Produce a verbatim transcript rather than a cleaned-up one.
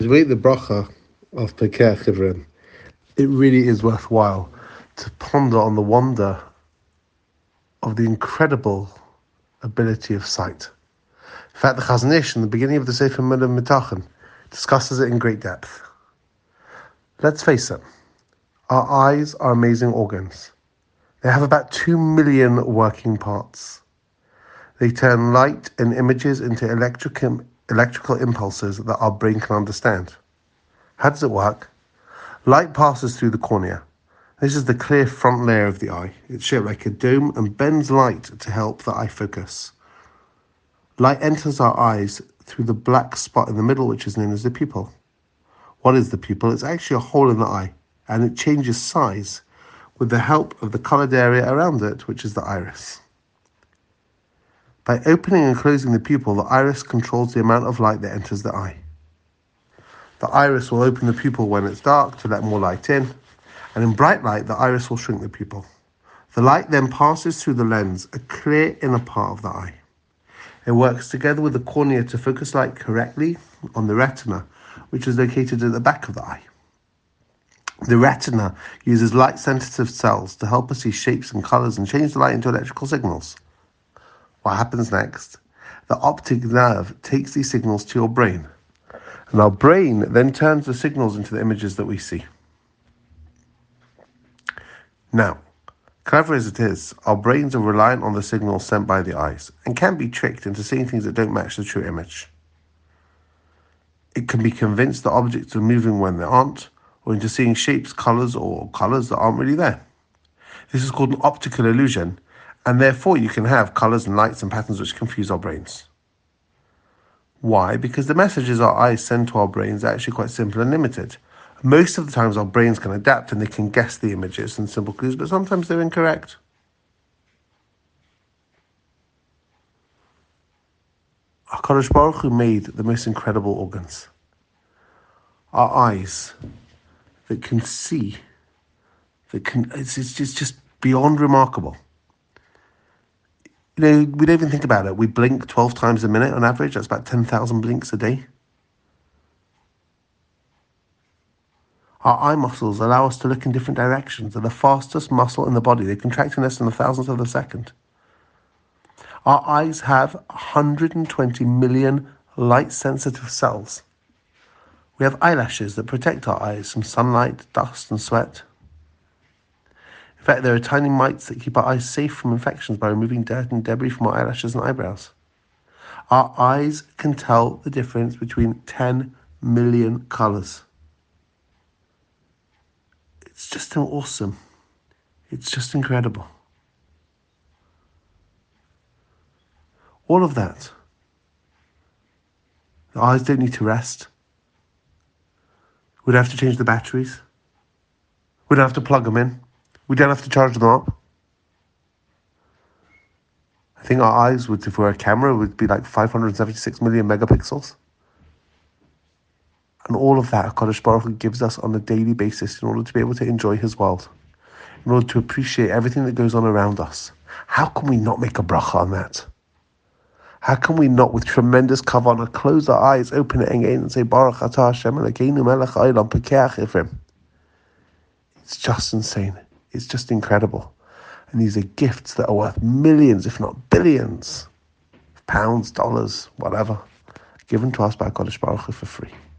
As we eat the bracha of Pekeh Chivrim, it really is worthwhile to ponder on the wonder of the incredible ability of sight. In fact, the Chazon Ish, in the beginning of the Sefer Milim Mitachin, discusses it in great depth. Let's face it, our eyes are amazing organs. They have about two million working parts. They turn light and images into electric, electrical impulses that our brain can understand. How does it work? Light passes through the cornea. This is the clear front layer of the eye. It's shaped like a dome and bends light to help the eye focus. Light enters our eyes through the black spot in the middle, which is known as the pupil. What is the pupil? It's actually a hole in the eye, and it changes size with the help of the colored area around it, which is the iris. By opening and closing the pupil, the iris controls the amount of light that enters the eye. The iris will open the pupil when it's dark to let more light in, and in bright light, the iris will shrink the pupil. The light then passes through the lens, a clear inner part of the eye. It works together with the cornea to focus light correctly on the retina, which is located at the back of the eye. The retina uses light-sensitive cells to help us see shapes and colors and change the light into electrical signals. What happens next? The optic nerve takes these signals to your brain, and our brain then turns the signals into the images that we see. Now, clever as it is, our brains are reliant on the signals sent by the eyes and can be tricked into seeing things that don't match the true image. It can be convinced that objects are moving when they aren't, or into seeing shapes, colors, or colors that aren't really there. This is called an optical illusion, and therefore you can have colors and lights and patterns which confuse our brains. Why? Because the messages our eyes send to our brains are actually quite simple and limited. Most of the times our brains can adapt and they can guess the images and simple clues, but sometimes they're incorrect. HaKadosh Baruch Hu made the most incredible organs. Our eyes that can see, that can, it's, it's just, just beyond remarkable. You know, we don't even think about it. We blink twelve times a minute on average. That's about ten thousand blinks a day. Our eye muscles allow us to look in different directions. They're the fastest muscle in the body. They contract in less than a thousandth of a second. Our eyes have one hundred twenty million light-sensitive cells. We have eyelashes that protect our eyes from sunlight, dust, and sweat. In fact, there are tiny mites that keep our eyes safe from infections by removing dirt and debris from our eyelashes and eyebrows. Our eyes can tell the difference between ten million colors. It's just awesome. It's just incredible. All of that. The eyes don't need to rest. We don't have to change the batteries. We don't have to plug them in. We don't have to charge them up. I think our eyes would, if we were a camera, would be like five hundred seventy-six million megapixels. And all of that HaKadosh Baruch Hu gives us on a daily basis in order to be able to enjoy His world, in order to appreciate everything that goes on around us. How can we not make a bracha on that? How can we not, with tremendous kavanah, close our eyes, open it again, and say, Baruch atah Hashem Elokeinu melech haolam pekeh chivrim. It's just insane. It's just incredible. And these are gifts that are worth millions, if not billions, of pounds, dollars, whatever, given to us by HaKadosh Baruch Hu for free.